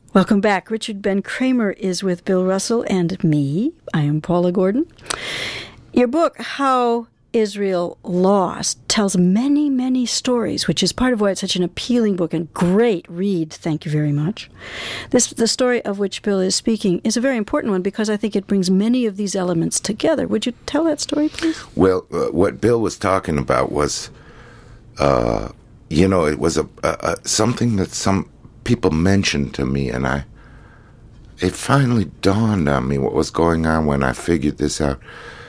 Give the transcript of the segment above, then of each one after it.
Welcome back. Richard Ben Cramer is with Bill Russell and me. I am Paula Gordon. Your book, How Israel Lost, tells many, many stories, which is part of why it's such an appealing book and great read. Thank you very much. The story of which Bill is speaking is a very important one because I think it brings many of these elements together. Would you tell that story, please? Well, what Bill was talking about was, it was something that some people mentioned to me, and it finally dawned on me what was going on when I figured this out.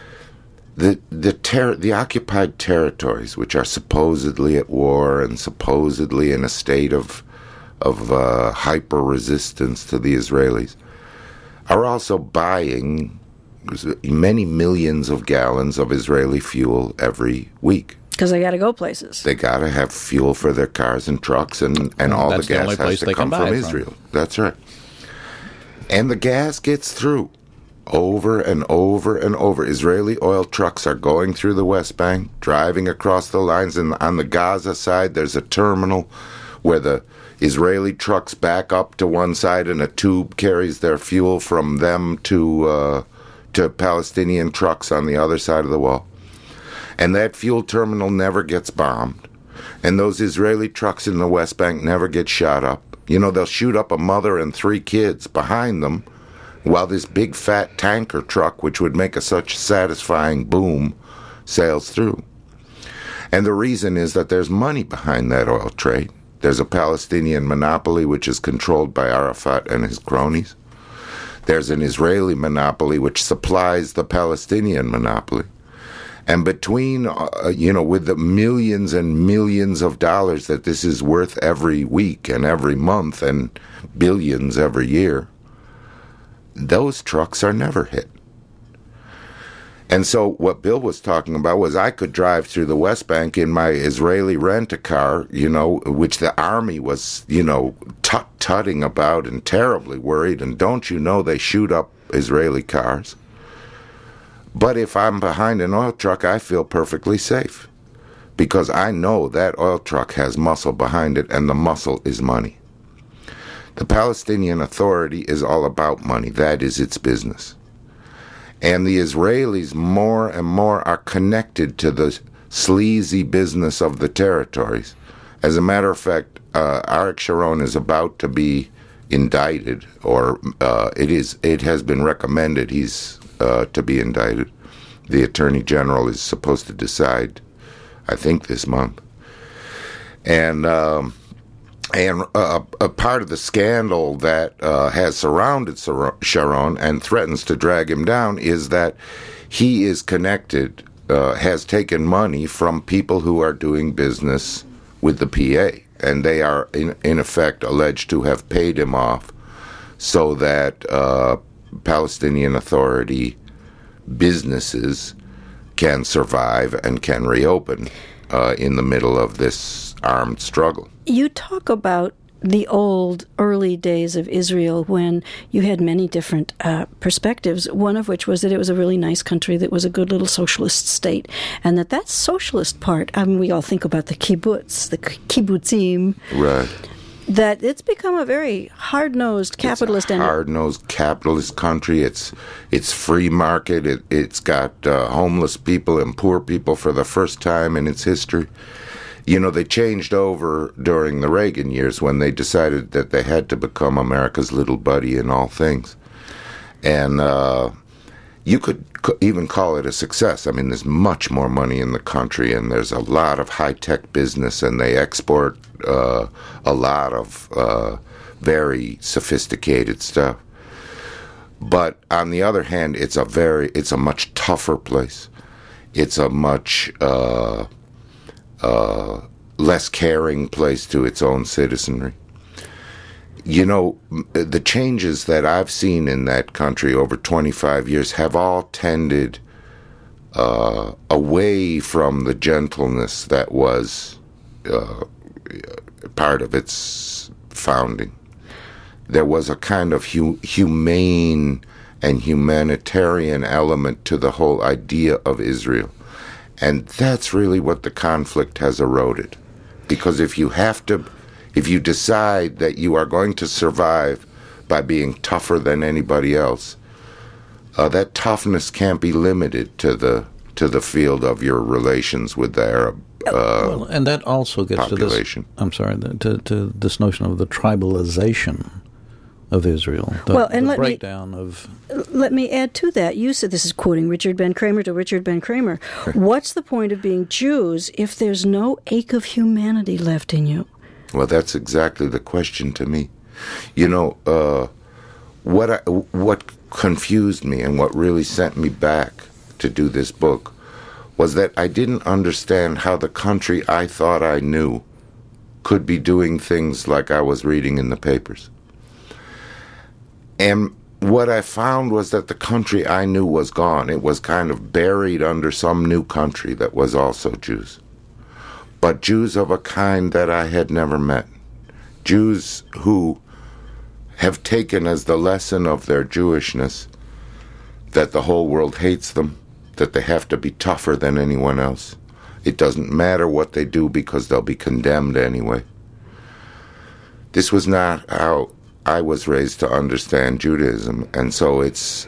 The occupied territories, which are supposedly at war and supposedly in a state of hyper resistance to the Israelis, are also buying many millions of gallons of Israeli fuel every week. Because they got to go places. They got to have fuel for their cars and trucks, and all the gas has to come from Israel. That's right. And the gas gets through over and over and over. Israeli oil trucks are going through the West Bank, driving across the lines, and on the Gaza side there's a terminal where the Israeli trucks back up to one side and a tube carries their fuel from them to Palestinian trucks on the other side of the wall. And that fuel terminal never gets bombed. And those Israeli trucks in the West Bank never get shot up. They'll shoot up a mother and 3 kids behind them while this big fat tanker truck, which would make such satisfying boom, sails through. And the reason is that there's money behind that oil trade. There's a Palestinian monopoly which is controlled by Arafat and his cronies. There's an Israeli monopoly which supplies the Palestinian monopoly. And between, with the millions and millions of dollars that this is worth every week and every month and billions every year, those trucks are never hit. And so what Bill was talking about was I could drive through the West Bank in my Israeli rent-a-car, which the army was, tut-tutting about and terribly worried. And don't you know they shoot up Israeli cars? But if I'm behind an oil truck, I feel perfectly safe because I know that oil truck has muscle behind it, and the muscle is money. The Palestinian Authority is all about money. That is its business. And the Israelis more and more are connected to the sleazy business of the territories. As a matter of fact, Arik Sharon is about to be indicted, or it has been recommended he's to be indicted. The Attorney General is supposed to decide, I think, this month. And a part of the scandal that has surrounded Sharon and threatens to drag him down is that he is connected, has taken money from people who are doing business with the PA. And they are, in effect, alleged to have paid him off so that Palestinian Authority businesses can survive and can reopen in the middle of this armed struggle. You talk about the old, early days of Israel when you had many different perspectives, one of which was that it was a really nice country that was a good little socialist state, and that socialist part, we all think about the kibbutz, the kibbutzim. Right. That it's become a very hard-nosed capitalist. It's a hard-nosed capitalist country. It's free market. It's got homeless people and poor people for the first time in its history. They changed over during the Reagan years when they decided that they had to become America's little buddy in all things. And you could even call it a success. There's much more money in the country, and there's a lot of high-tech business, and they export a lot of very sophisticated stuff. But on the other hand, it's a much tougher place. It's a much less caring place to its own citizenry. The changes that I've seen in that country over 25 years have all tended away from the gentleness that was part of its founding. There was a kind of humane and humanitarian element to the whole idea of Israel. And that's really what the conflict has eroded. Because if you decide that you are going to survive by being tougher than anybody else, that toughness can't be limited to the field of your relations with the Arab and that also gets population. To this. I'm sorry, to this notion of the tribalization of Israel. Let me add to that. You said, this is quoting Richard Ben Cramer to Richard Ben Cramer. What's the point of being Jews if there's no ache of humanity left in you? Well, that's exactly the question to me. You know, what confused me and what really sent me back to do this book was that I didn't understand how the country I thought I knew could be doing things like I was reading in the papers. And what I found was that the country I knew was gone. It was kind of buried under some new country that was also Jews. But Jews of a kind that I had never met. Jews who have taken as the lesson of their Jewishness that the whole world hates them, that they have to be tougher than anyone else. It doesn't matter what they do because they'll be condemned anyway. This was not how I was raised to understand Judaism, and so it's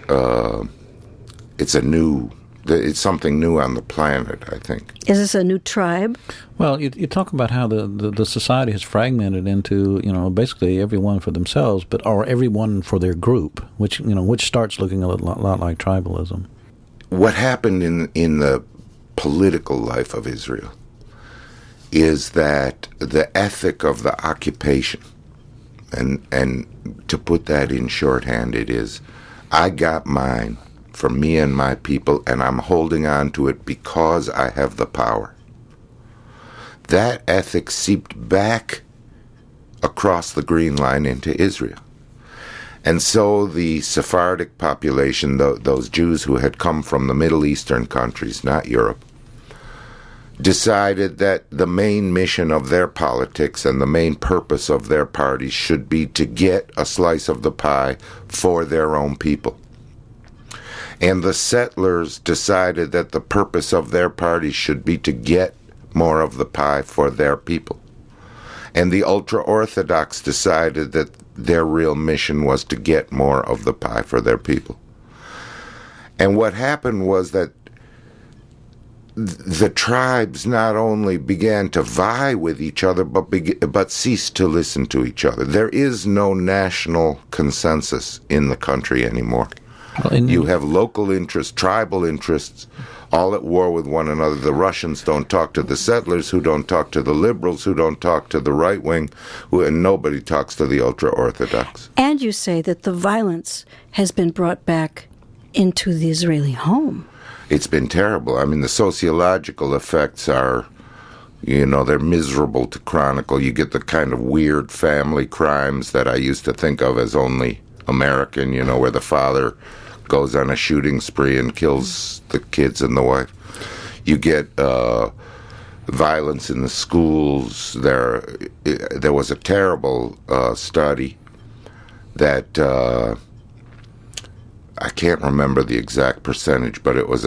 something new on the planet, I think. Is this a new tribe? Well, you talk about how the society has fragmented into, basically everyone for themselves, or everyone for their group, which starts looking a lot like tribalism. What happened in the political life of Israel is that the ethic of the occupation, and to put that in shorthand, it is, I got mine for me and my people, and I'm holding on to it because I have the power. That ethic seeped back across the Green Line into Israel. And so the Sephardic population, those Jews who had come from the Middle Eastern countries, not Europe, decided that the main mission of their politics and the main purpose of their parties should be to get a slice of the pie for their own people. And the settlers decided that the purpose of their parties should be to get more of the pie for their people. And the ultra-Orthodox decided that their real mission was to get more of the pie for their people. And what happened was that the tribes not only began to vie with each other, but ceased to listen to each other. There is no national consensus in the country anymore. You have local interests, tribal interests, all at war with one another. The Russians don't talk to the settlers, who don't talk to the liberals, who don't talk to the right wing, and nobody talks to the ultra-Orthodox. And you say that the violence has been brought back into the Israeli home. It's been terrible. I mean, the sociological effects are, they're miserable to chronicle. You get the kind of weird family crimes that I used to think of as only American, where the father goes on a shooting spree and kills the kids and the wife. You get violence in the schools. There was a terrible study that I can't remember the exact percentage, but it was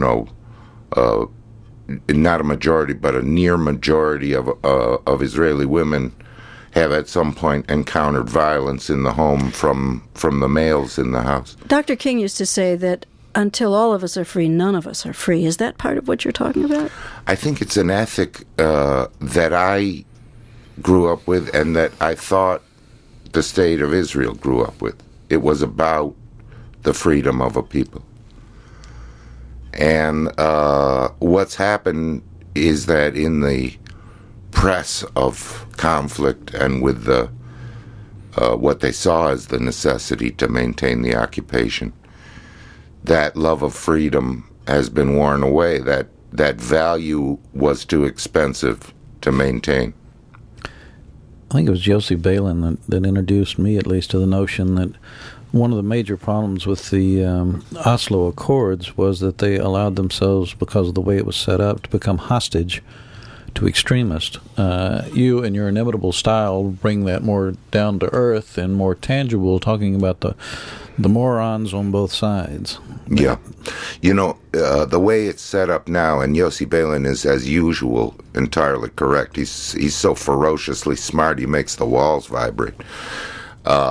not a majority, but a near majority of Israeli women have at some point encountered violence in the home from the males in the house. Dr. King used to say that until all of us are free, none of us are free. Is that part of what you're talking about? I think it's an ethic that I grew up with and that I thought the state of Israel grew up with. It was about the freedom of a people. And what's happened is that in the press of conflict and with the what they saw as the necessity to maintain the occupation, that love of freedom has been worn away. That value was too expensive to maintain. I think it was Yossi Beilin that introduced me, at least, to the notion that one of the major problems with the Oslo Accords was that they allowed themselves, because of the way it was set up, to become hostage to extremists. You, in your inimitable style, bring that more down to earth and more tangible, talking about the morons on both sides. Yeah. The way it's set up now, and Yossi Beilin is, as usual, entirely correct. He's so ferociously smart, he makes the walls vibrate.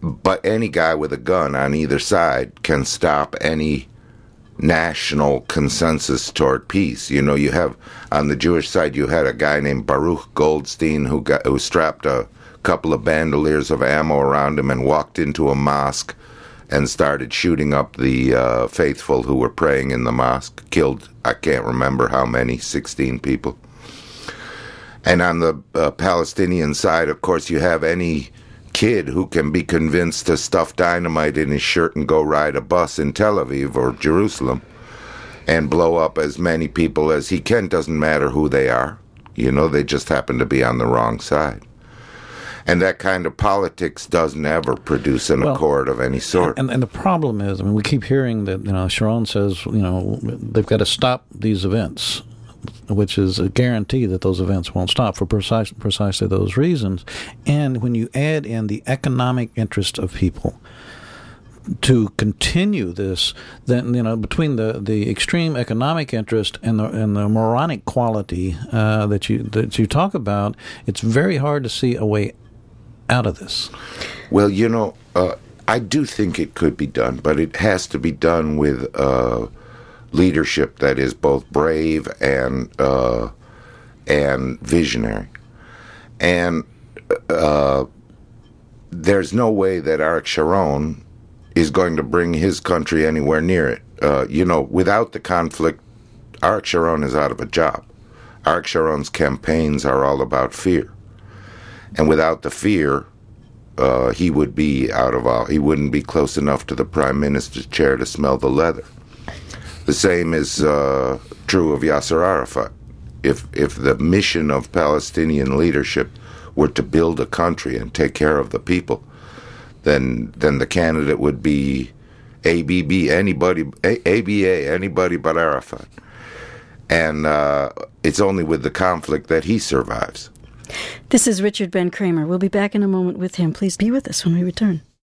But any guy with a gun on either side can stop any national consensus toward peace. You know, you have, on the Jewish side, you had a guy named Baruch Goldstein who strapped a couple of bandoliers of ammo around him and walked into a mosque and started shooting up the faithful who were praying in the mosque. Killed, I can't remember how many, 16 people. And on the Palestinian side, of course, you have any kid who can be convinced to stuff dynamite in his shirt and go ride a bus in Tel Aviv or Jerusalem and blow up as many people as he can. Doesn't matter who they are. You know, they just happen to be on the wrong side. And that kind of politics doesn't ever produce an accord of any sort. And the problem is, I mean, we keep hearing that, you know, Sharon says, you know, they've got to stop these events, which is a guarantee that those events won't stop for precisely those reasons. And when you add in the economic interest of people to continue this, then, you know, between the extreme economic interest and the moronic quality that you talk about, it's very hard to see a way out of this. Well, you know, I do think it could be done, but it has to be done with leadership that is both brave and visionary. And there's no way that Arik Sharon is going to bring his country anywhere near it. You know, without the conflict, Arik Sharon is out of a job. Arik Sharon's campaigns are all about fear. And without the fear, he would be he wouldn't be close enough to the prime minister's chair to smell the leather. The same is true of Yasser Arafat. If the mission of Palestinian leadership were to build a country and take care of the people, then the candidate would be ABA, anybody but Arafat. And it's only with the conflict that he survives. This is Richard Ben Cramer. We'll be back in a moment with him. Please be with us when we return.